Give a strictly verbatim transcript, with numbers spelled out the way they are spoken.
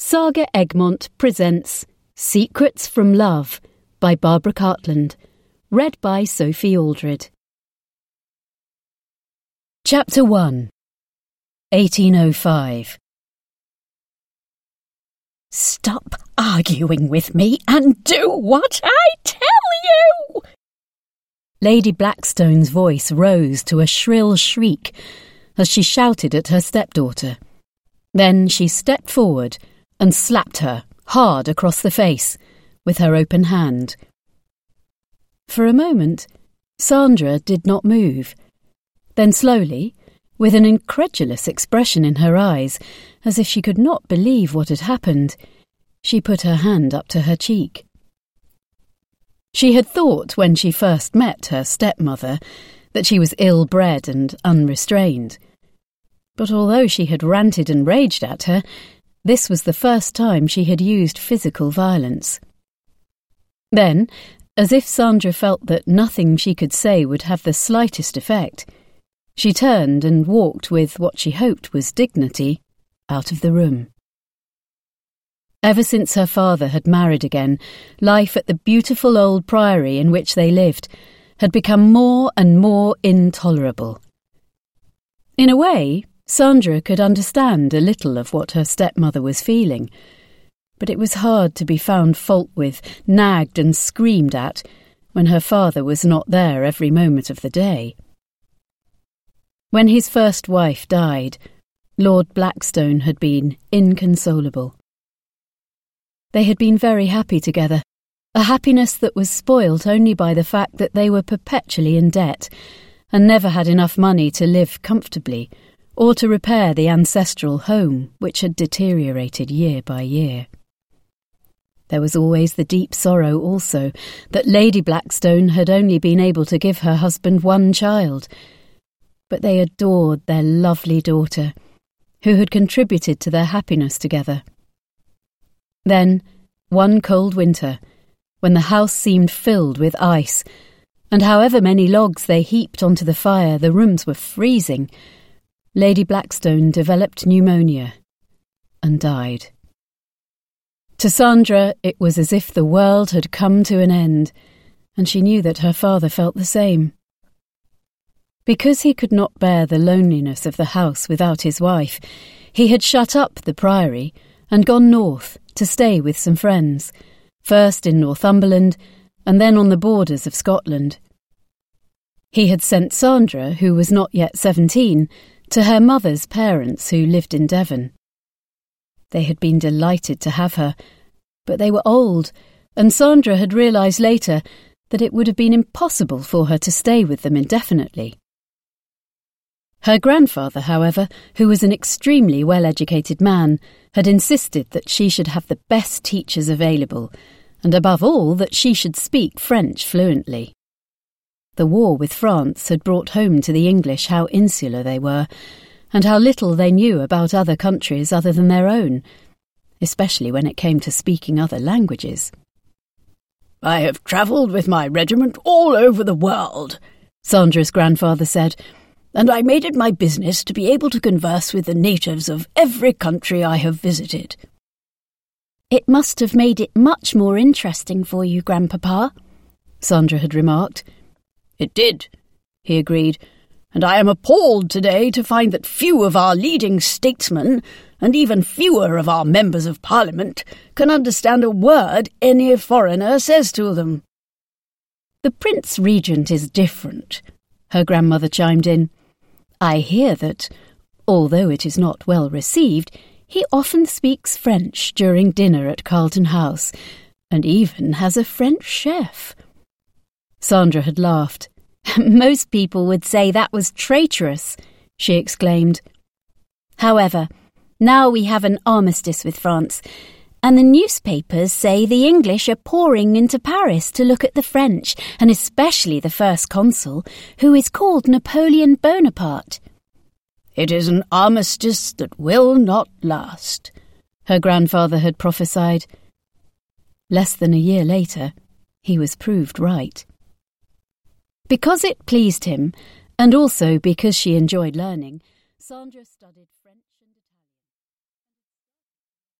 Saga Egmont presents Secrets from Love by Barbara Cartland, read by Sophie Aldred. Chapter one, eighteen oh five. Stop arguing with me and do what I tell you! Lady Blackstone's voice rose to a shrill shriek as she shouted at her stepdaughter. Then she stepped forward and slapped her hard across the face with her open hand. For a moment, Sandra did not move. Then slowly, with an incredulous expression in her eyes, as if she could not believe what had happened, she put her hand up to her cheek. She had thought when she first met her stepmother that she was ill-bred and unrestrained. But although she had ranted and raged at her, this was the first time she had used physical violence. Then, as if Sandra felt that nothing she could say would have the slightest effect, she turned and walked with what she hoped was dignity out of the room. Ever since her father had married again, life at the beautiful old priory in which they lived had become more and more intolerable. In a way, Sandra could understand a little of what her stepmother was feeling, but it was hard to be found fault with, nagged and screamed at, when her father was not there every moment of the day. When his first wife died, Lord Blackstone had been inconsolable. They had been very happy together, a happiness that was spoilt only by the fact that they were perpetually in debt and never had enough money to live comfortably or to repair the ancestral home which had deteriorated year by year. There was always the deep sorrow also that Lady Blackstone had only been able to give her husband one child, but they adored their lovely daughter, who had contributed to their happiness together. Then, one cold winter, when the house seemed filled with ice, and however many logs they heaped onto the fire, the rooms were freezing, Lady Blackstone developed pneumonia and died. To Sandra, it was as if the world had come to an end, and she knew that her father felt the same. Because he could not bear the loneliness of the house without his wife, he had shut up the priory and gone north to stay with some friends, first in Northumberland and then on the borders of Scotland. He had sent Sandra, who was not yet seventeen, to her mother's parents who lived in Devon. They had been delighted to have her, but they were old, and Sandra had realised later that it would have been impossible for her to stay with them indefinitely. Her grandfather, however, who was an extremely well-educated man, had insisted that she should have the best teachers available, and above all that she should speak French fluently. The war with France had brought home to the English how insular they were, and how little they knew about other countries other than their own, especially when it came to speaking other languages. "I have travelled with my regiment all over the world," Sandra's grandfather said, "and I made it my business to be able to converse with the natives of every country I have visited." "It must have made it much more interesting for you, Grandpapa," Sandra had remarked. "It did," he agreed, "and I am appalled today to find that few of our leading statesmen, and even fewer of our members of Parliament, can understand a word any foreigner says to them." "The Prince Regent is different," her grandmother chimed in. "I hear that, although it is not well received, he often speaks French during dinner at Carlton House, and even has a French chef." Sandra had laughed. "Most people would say that was traitorous," she exclaimed. "However, now we have an armistice with France, and the newspapers say the English are pouring into Paris to look at the French, and especially the First Consul, who is called Napoleon Bonaparte." "It is an armistice that will not last," her grandfather had prophesied. Less than a year later, he was proved right. Because it pleased him, and also because she enjoyed learning, Sandra studied